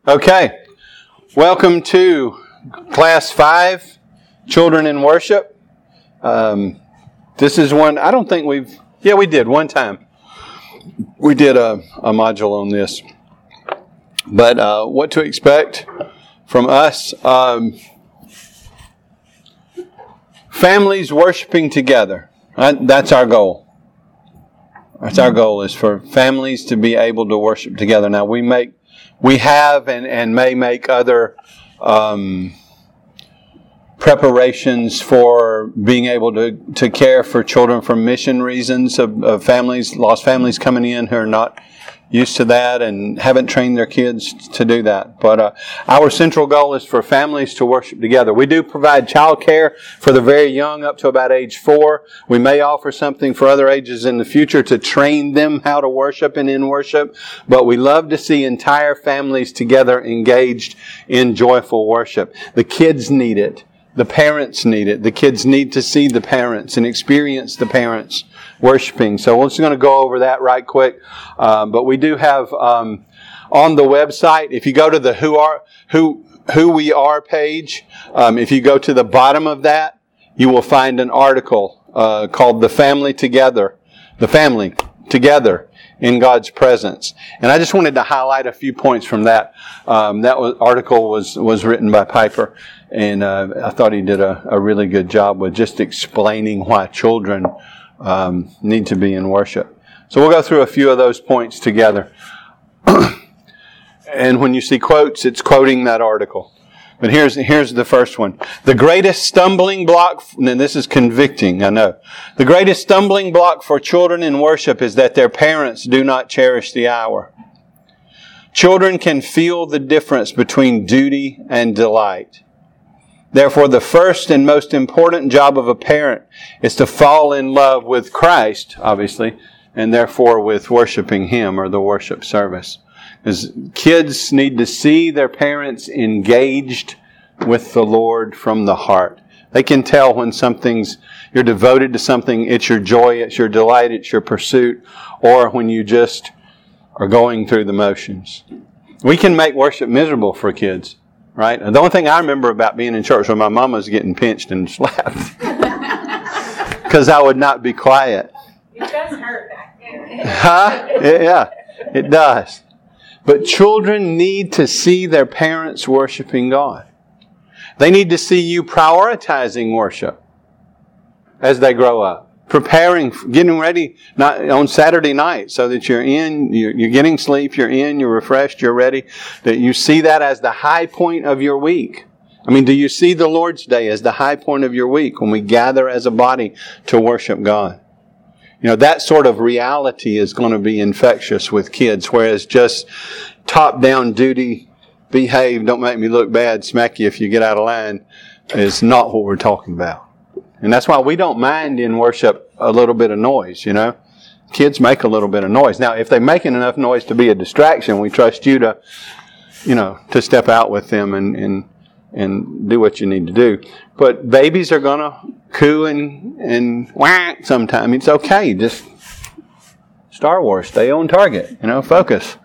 Okay, welcome to Class 5, Children in Worship. This is one, I don't think we did one time. We did a module on this. But what to expect from us, families worshiping together. That's our goal. That's our goal, is for families to be able to worship together. Now, we have and may make other preparations for being able to care for children for mission reasons of families, lost families coming in who are not used to that and haven't trained their kids to do that. But our central goal is for families to worship together. We do provide child care for the very young up to about age 4. We may offer something for other ages in the future to train them how to worship and in worship. But we love to see entire families together engaged in joyful worship. The kids need it. The parents need it. The kids need to see the parents and experience the parents worshiping. So we're just going to go over that right quick. But we do have on the website, if you go to the Who We Are page, if you go to the bottom of that, you will find an article called The Family Together in God's Presence. And I just wanted to highlight a few points from that. Article was written by Piper, and I thought he did a really good job with just explaining why children need to be in worship. So we'll go through a few of those points together. And when you see quotes, it's quoting that article. But here's the first one. The greatest stumbling block, and this is convicting, I know. The greatest stumbling block for children in worship is that their parents do not cherish the hour. Children can feel the difference between duty and delight. Therefore, the first and most important job of a parent is to fall in love with Christ, obviously, and therefore with worshiping Him or the worship service. Because kids need to see their parents engaged with the Lord from the heart. They can tell when you're devoted to something, it's your joy, it's your delight, it's your pursuit, or when you just are going through the motions. We can make worship miserable for kids, right? And the only thing I remember about being in church was my mama was getting pinched and slapped. Because I would not be quiet. It does hurt back there. Huh? Yeah, it does. But children need to see their parents worshiping God. They need to see you prioritizing worship as they grow up. Preparing, getting ready on Saturday night so that you're getting sleep, you're refreshed, you're ready. That you see that as the high point of your week. I mean, do you see the Lord's Day as the high point of your week when we gather as a body to worship God? You know, that sort of reality is going to be infectious with kids, whereas just top-down duty, behave, don't make me look bad, smack you if you get out of line, is not what we're talking about. And that's why we don't mind in worship a little bit of noise, you know. Kids make a little bit of noise. Now, if they're making enough noise to be a distraction, we trust you to step out with them and do what you need to do. But babies are going to coo and whack sometime. It's okay. Just Star Wars. Stay on target. Focus.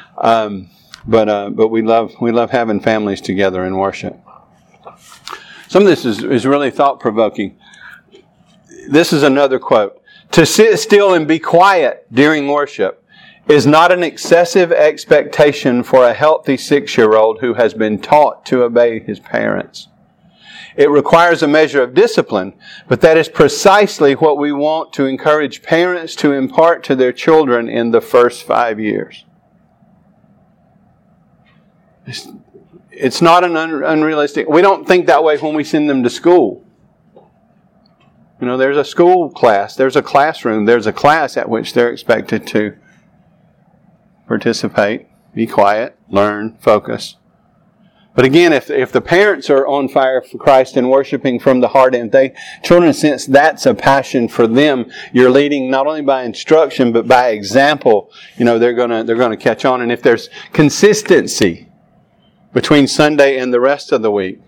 But we love having families together in worship. Some of this is really thought-provoking. This is another quote. To sit still and be quiet during worship is not an excessive expectation for a healthy 6-year-old who has been taught to obey his parents. It requires a measure of discipline, but that is precisely what we want to encourage parents to impart to their children in the first 5 years. It's not an unrealistic. We don't think that way when we send them to school. There's a school class, there's a classroom, there's a class at which they're expected to participate, be quiet, learn, focus. But again, if the parents are on fire for Christ and worshiping from the heart, and children sense that's a passion for them, you're leading not only by instruction but by example. They're gonna catch on. And if there's consistency between Sunday and the rest of the week,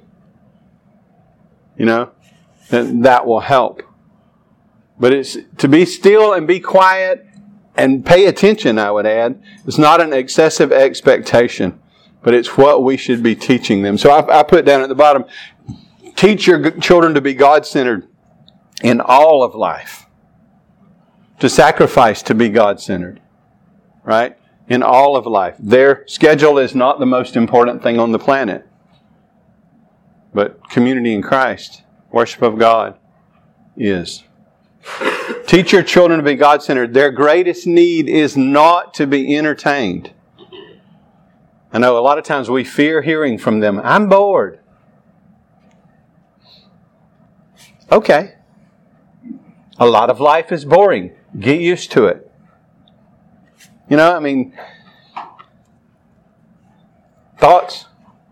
then that will help. But it's to be still and be quiet and pay attention, I would add. It's not an excessive expectation but it's what we should be teaching them. So I put down at the bottom, teach your children to be God-centered in all of life. To sacrifice to be God-centered. Right? In all of life. Their schedule is not the most important thing on the planet. But community in Christ, worship of God, is. Teach your children to be God-centered. Their greatest need is not to be entertained. I know a lot of times we fear hearing from them. I'm bored. Okay. A lot of life is boring. Get used to it. You know, I mean, thoughts?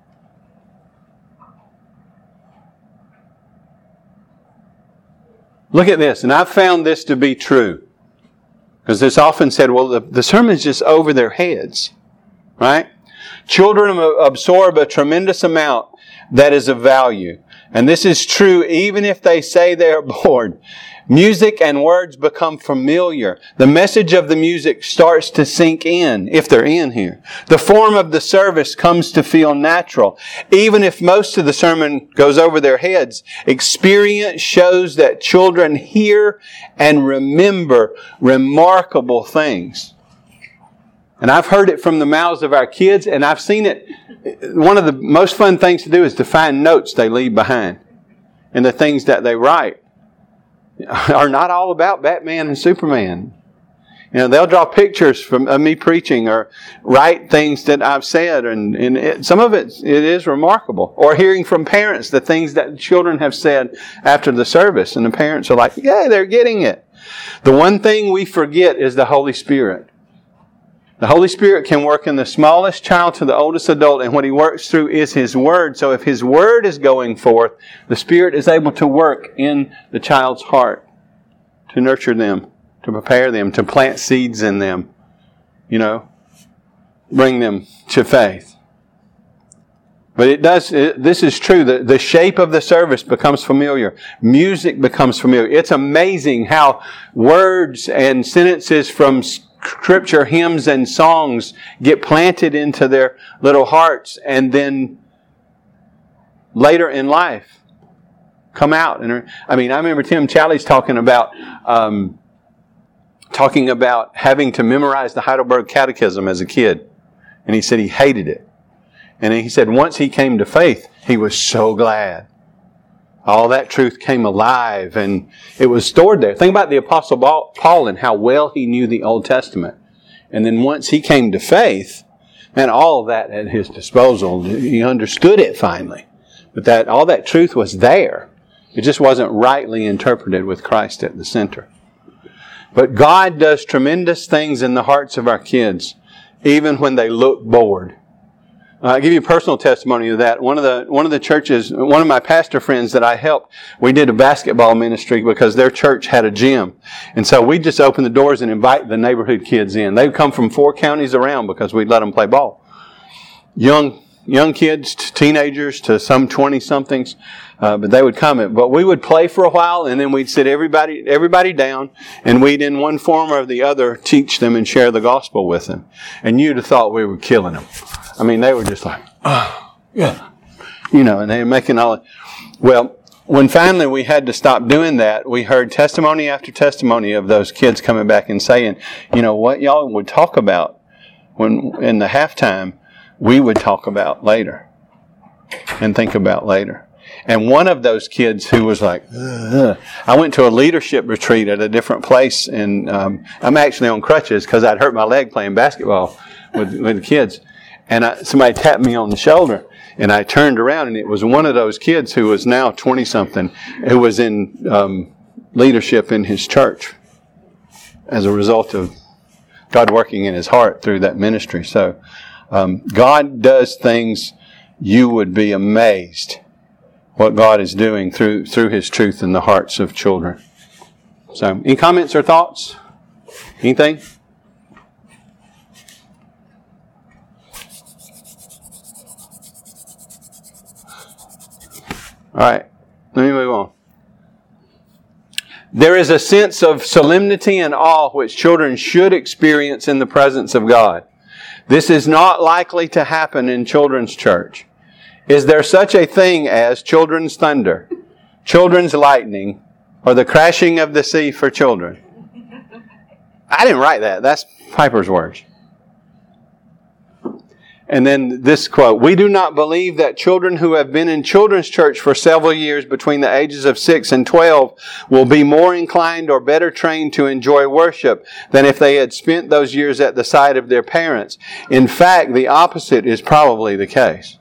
Look at this, and I've found this to be true. Because it's often said, well, the sermon's just over their heads. Right? Children absorb a tremendous amount that is of value. And this is true even if they say they are bored. Music and words become familiar. The message of the music starts to sink in, if they're in here. The form of the service comes to feel natural. Even if most of the sermon goes over their heads, experience shows that children hear and remember remarkable things. And I've heard it from the mouths of our kids, and I've seen it. One of the most fun things to do is to find notes they leave behind. And the things that they write are not all about Batman and Superman. You know, they'll draw pictures of me preaching or write things that I've said. And some of it is remarkable. Or hearing from parents the things that children have said after the service. And the parents are like, yeah, they're getting it. The one thing we forget is the Holy Spirit. The Holy Spirit can work in the smallest child to the oldest adult, and what He works through is His Word. So if His Word is going forth, the Spirit is able to work in the child's heart to nurture them, to prepare them, to plant seeds in them, you know, bring them to faith. But this is true. The shape of the service becomes familiar. Music becomes familiar. It's amazing how words and sentences from Scripture, hymns, and songs get planted into their little hearts and then later in life come out. And I remember Tim Challies talking about having to memorize the Heidelberg Catechism as a kid. And he said he hated it. And he said once he came to faith, he was so glad. All that truth came alive and it was stored there. Think about the Apostle Paul and how well he knew the Old Testament. And then once he came to faith, and all of that at his disposal, he understood it finally. But all that truth was there. It just wasn't rightly interpreted with Christ at the center. But God does tremendous things in the hearts of our kids, even when they look bored. I'll give you a personal testimony of that. One of the churches, one of my pastor friends that I helped, we did a basketball ministry because their church had a gym. And so we just open the doors and invite the neighborhood kids in. They'd come from 4 counties around because we'd let them play ball. Young kids, teenagers to some 20-somethings, but they would come. But we would play for a while and then we'd sit everybody down and we'd in one form or the other teach them and share the gospel with them. And you'd have thought we were killing them. I mean, they were just like, oh, yeah. You know, and they were making all... Well, when finally we had to stop doing that, we heard testimony after testimony of those kids coming back and saying, you know, what y'all would talk about when in the halftime, we would talk about later and think about later. And one of those kids who was like, ugh. I went to a leadership retreat at a different place, and I'm actually on crutches because I'd hurt my leg playing basketball with the kids. And somebody tapped me on the shoulder, and I turned around, and it was one of those kids who was now 20-something, who was in leadership in his church as a result of God working in his heart through that ministry. So God does things you would be amazed what God is doing through His truth in the hearts of children. So, any comments or thoughts? Anything? All right, let me move on. There is a sense of solemnity and awe which children should experience in the presence of God. This is not likely to happen in children's church. Is there such a thing as children's thunder, children's lightning, or the crashing of the sea for children? I didn't write that. That's Piper's words. And then this quote, we do not believe that children who have been in children's church for several years between the ages of 6 and 12 will be more inclined or better trained to enjoy worship than if they had spent those years at the side of their parents. In fact, the opposite is probably the case.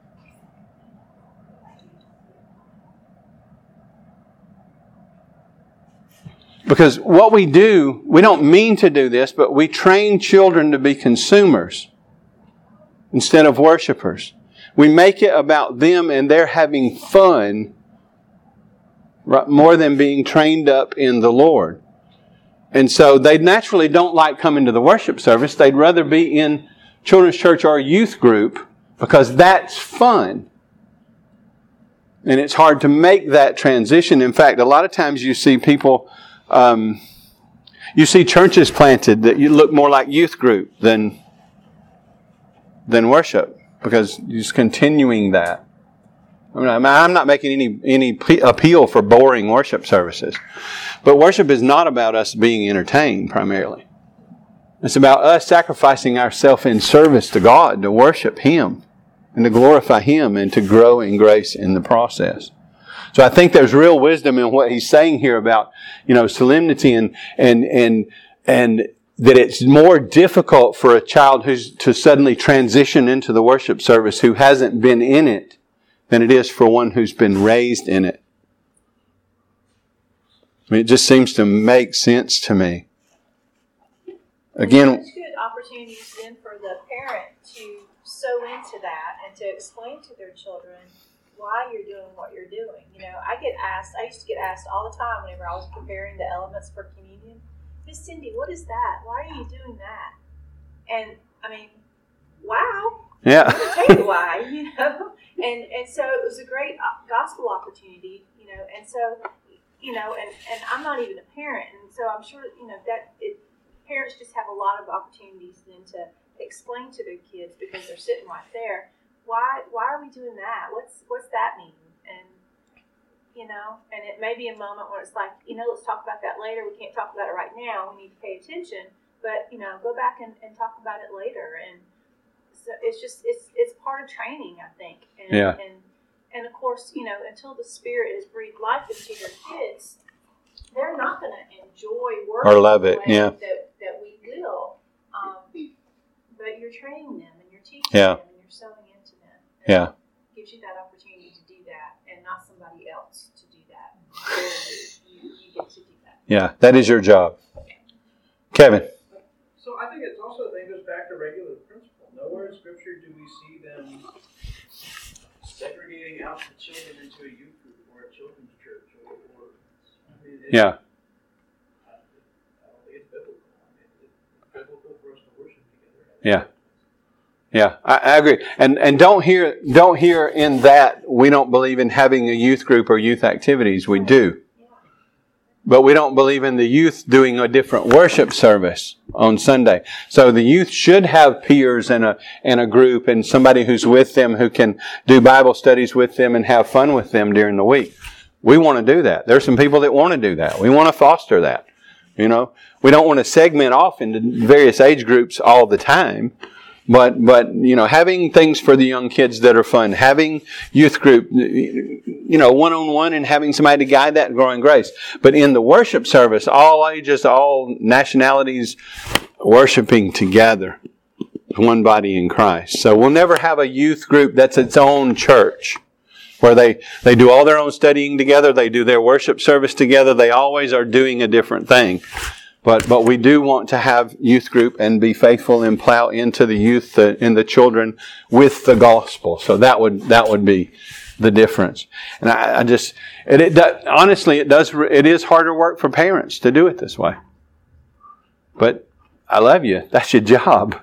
Because what we do, we don't mean to do this, but we train children to be consumers instead of worshipers. We make it about them and they're having fun more than being trained up in the Lord. And so they naturally don't like coming to the worship service. They'd rather be in children's church or youth group because that's fun. And it's hard to make that transition. In fact, a lot of times you see people, you see churches planted that you look more like youth group than worship, because you're just continuing that. I'm not making any appeal for boring worship services. But worship is not about us being entertained primarily. It's about us sacrificing ourselves in service to God, to worship Him and to glorify Him and to grow in grace in the process. So I think there's real wisdom in what he's saying here about, solemnity and that it's more difficult for a child who's to suddenly transition into the worship service who hasn't been in it than it is for one who's been raised in it. I mean, it just seems to make sense to me. Again, there's good opportunities then for the parent to sow into that and to explain to their children why you're doing what you're doing. I used to get asked all the time whenever I was preparing the elements for communion, Miss Cindy, what is that? Why are you doing that? And wow. Yeah. I'm going to tell you why, And so it was a great gospel opportunity, and so, and I'm not even a parent, and so I'm sure, parents just have a lot of opportunities then to explain to their kids because they're sitting right there. Why are we doing that? What's that mean? And it may be a moment where it's like, let's talk about that later. We can't talk about it right now. We need to pay attention, but go back and talk about it later. And so it's part of training, I think. And, yeah. And of course, until the Spirit has breathed life into your kids, they're not going to enjoy work or love it. Yeah. That we will. But you're training them and you're teaching yeah. them and you're sowing into them. And yeah. It gives you that opportunity to do that and not somebody else to do that. You get to do that. Yeah, that is your job. Kevin. So I think it goes back to regular principle. Nowhere in Scripture do we see them segregating out the children into a youth group or a children's church. Yeah. I don't think it's biblical. It's biblical for us to worship together. Yeah. Yeah, I agree. And don't hear in that we don't believe in having a youth group or youth activities. We do. But we don't believe in the youth doing a different worship service on Sunday. So the youth should have peers and a group and somebody who's with them who can do Bible studies with them and have fun with them during the week. We want to do that. There's some people that want to do that. We want to foster that. We don't want to segment off into various age groups all the time. But having things for the young kids that are fun, having youth group, one-on-one, and having somebody to guide that and growing grace. But in the worship service, all ages, all nationalities, worshiping together as one body in Christ. So we'll never have a youth group that's its own church, where they do all their own studying together, they do their worship service together, they always are doing a different thing. But we do want to have youth group and be faithful and plow into the youth and the children with the gospel. So that would be the difference. And honestly, it is harder work for parents to do it this way. But I love you. That's your job.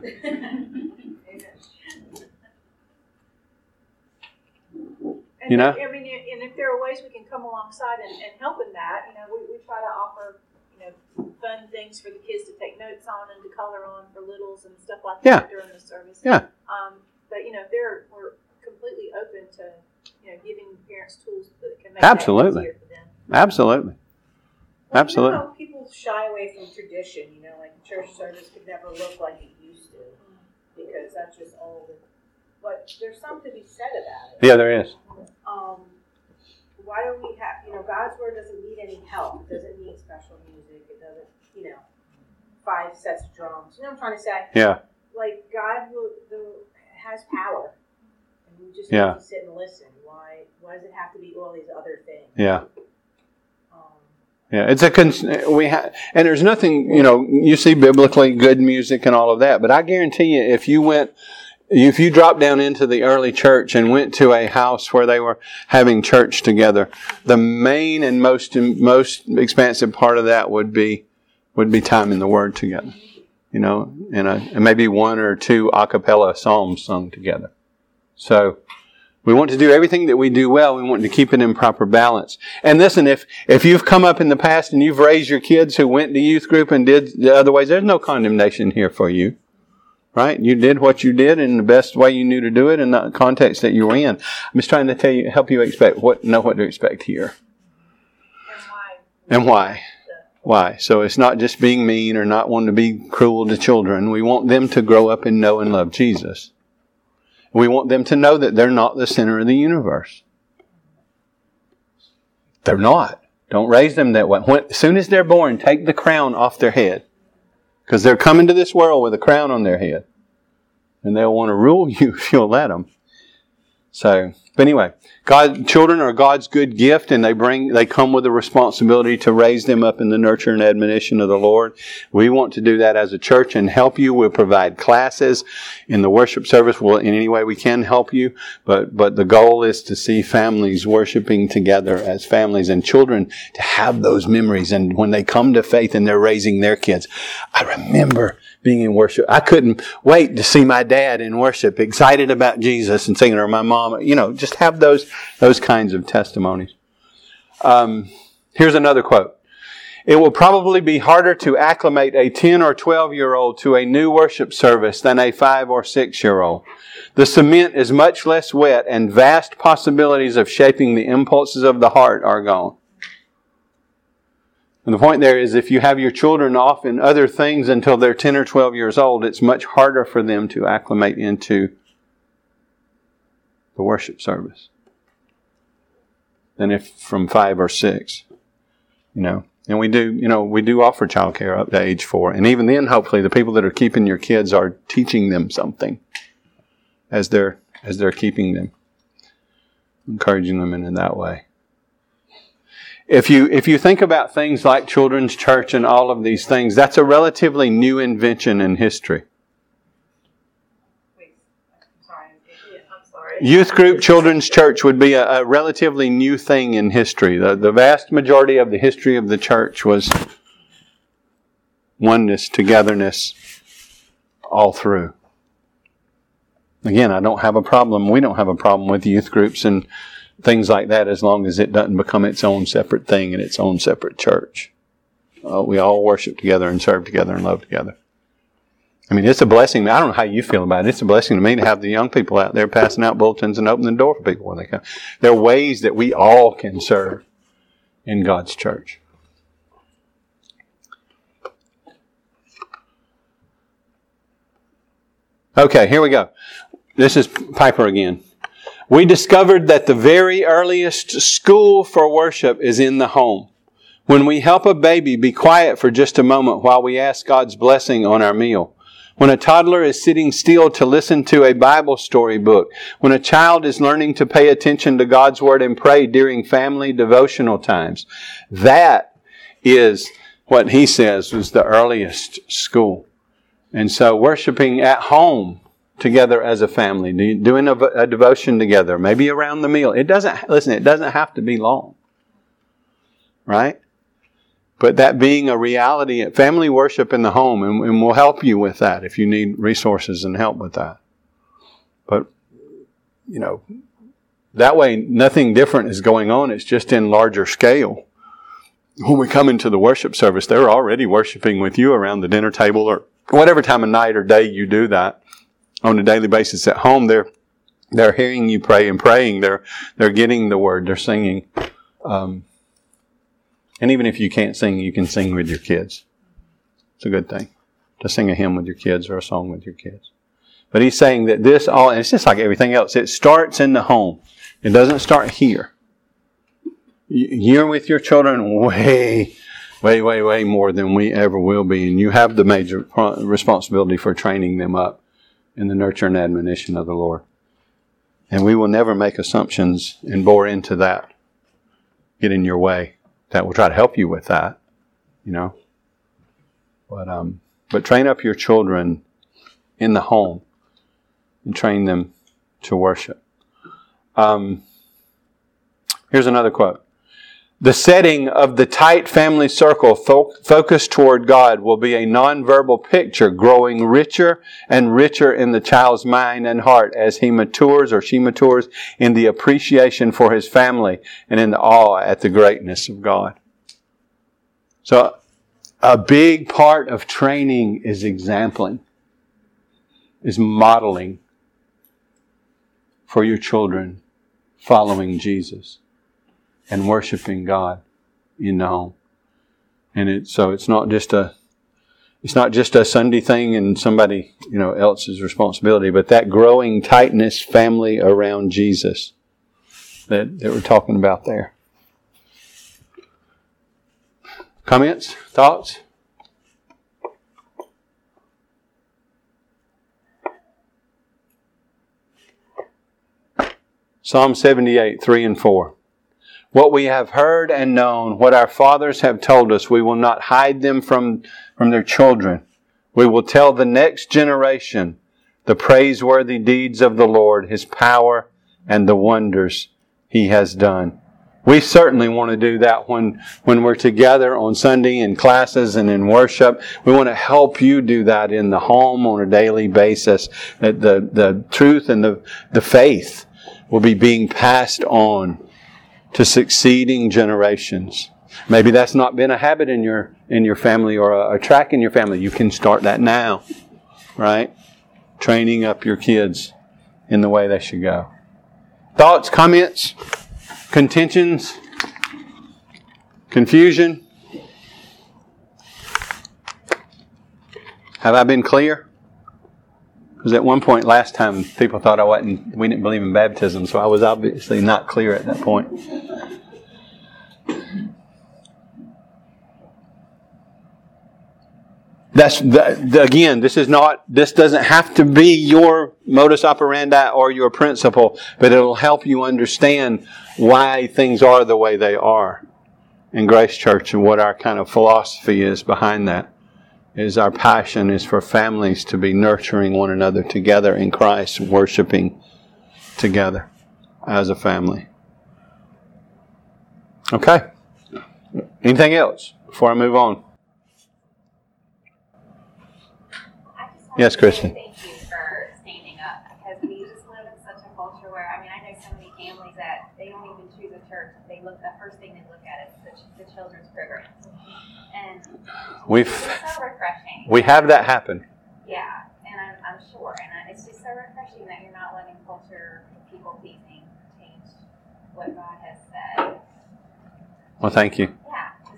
And if there are ways we can come alongside and help in that, we try to offer fun things for the kids to take notes on and to color on for littles and stuff like Yeah. that during the service. Yeah. But we're completely open to giving parents tools that can make Absolutely. that easier for them. Absolutely. Well, Absolutely. You know how people shy away from tradition, like a church service could never look like it used to because that's just old. But there's something to be said about it. Yeah, there is. Why don't we have, God's Word doesn't need any help. It doesn't need special music. It doesn't, 5 sets of drums. You know what I'm trying to say? Yeah. Like, God has power. And we just Yeah. need to sit and listen. Why does it have to be all these other things? Yeah. Yeah, it's and there's nothing, you see biblically good music and all of that, but I guarantee you if you dropped down into the early church and went to a house where they were having church together, the main and most expansive part of that would be time in the Word together, and maybe 1 or 2 a cappella psalms sung together. So we want to do everything that we do well. We want to keep it in proper balance. And listen, if you've come up in the past and you've raised your kids who went to youth group and did the other ways, there's no condemnation here for you. Right? You did what you did in the best way you knew to do it in the context that you were in. I'm just trying to help you know what to expect here. And why. Why? So it's not just being mean or not wanting to be cruel to children. We want them to grow up and know and love Jesus. We want them to know that they're not the center of the universe. They're not. Don't raise them that way. As soon as they're born, take the crown off their head. Because they're coming to this world with a crown on their head. And they'll want to rule you if you'll let them. So, but anyway, children are God's good gift, and they come with a responsibility to raise them up in the nurture and admonition of the Lord. We want to do that as a church and help you. We'll provide classes in the worship service. We'll, in any way we can, help you. But the goal is to see families worshiping together as families and children to have those memories. And when they come to faith and they're raising their kids, I remember being in worship. I couldn't wait to see my dad in worship, excited about Jesus and singing, or my mom. Just have those kinds of testimonies. Here's another quote. It will probably be harder to acclimate a 10 or 12-year-old to a new worship service than a 5 or 6-year-old. The cement is much less wet and vast possibilities of shaping the impulses of the heart are gone. And the point there is if you have your children off in other things until they're 10 or 12 years old, it's much harder for them to acclimate into the worship service than if from 5 or 6. And we do offer childcare up to age 4. And even then, hopefully, the people that are keeping your kids are teaching them something as they're keeping them, encouraging them in that way. If you think about things like children's church and all of these things, that's a relatively new invention in history. I'm sorry. Youth group children's church would be a relatively new thing in history. The vast majority of the history of the church was oneness, togetherness, all through. Again, we don't have a problem with youth groups and things like that as long as it doesn't become its own separate thing and its own separate church. We all worship together and serve together and love together. I mean, it's a blessing. I don't know how you feel about it. It's a blessing to me to have the young people out there passing out bulletins and opening the door for people when they come. There are ways that we all can serve in God's church. Okay, here we go. This is Piper again. We discovered that the very earliest school for worship is in the home. When we help a baby be quiet for just a moment while we ask God's blessing on our meal. When a toddler is sitting still to listen to a Bible story book. When a child is learning to pay attention to God's Word and pray during family devotional times. That is what he says was the earliest school. And so worshiping at home together as a family, doing a devotion together, maybe around the meal. It doesn't have to be long. Right? But that being a reality, family worship in the home, and we'll help you with that if you need resources and help with that. But, that way nothing different is going on. It's just in larger scale. when we come into the worship service, they're already worshiping with you around the dinner table or whatever time of night or day you do that on a daily basis. At home, they're hearing you pray and praying. They're getting the word. They're singing. And even if you can't sing, you can sing with your kids. It's a good thing to sing a hymn with your kids or a song with your kids. But he's saying that this all, and it's just like everything else, it starts in the home. It doesn't start here. You're with your children way more than we ever will be. And you have the major responsibility for training them up in the nurture and admonition of the Lord. And we will never make assumptions and bore into that, get in your way. That will try to help you with that, you know. But train up your children in the home and train them to worship. Here's another quote. The setting of the tight family circle focused toward God will be a nonverbal picture growing richer and richer in the child's mind and heart as he matures or she matures in the appreciation for his family and in the awe at the greatness of God. So a big part of training is exempling, is modeling for your children following Jesus and worshiping God in the home. And it's not just a Sunday thing and somebody, else's responsibility, but that growing tightness family around Jesus that we're talking about there. Comments? Thoughts? Psalm 78, 3 and 4. What we have heard and known, what our fathers have told us, we will not hide them from their children. We will tell the next generation the praiseworthy deeds of the Lord, His power, and the wonders He has done. We certainly want to do that when we're together on Sunday in classes and in worship. We want to help you do that in the home on a daily basis. That the truth and the faith will be being passed on to succeeding generations. Maybe that's not been a habit in your family or a track in your family. You can start that now, right? Training up your kids in the way they should go. Thoughts, comments, contentions, confusion? Have I been clear? Because at one point last time, people thought we didn't believe in baptism, so I was obviously not clear at that point. Again, this doesn't have to be your modus operandi or your principle, but it'll help you understand why things are the way they are in Grace Church and what our kind of philosophy is behind that. Is our passion is for families to be nurturing one another together in Christ, worshiping together as a family. Okay. Anything else before I move on? Yes, Kristen. Thank you for standing up, because we just live in such a culture where, I know so many families that they don't even choose a church. The first thing they look at is the children's program. And it's so refreshing. We have that happen. Yeah, and I'm sure. And it's just so refreshing that you're not letting culture and people pleasing change what God has said. Well, thank you.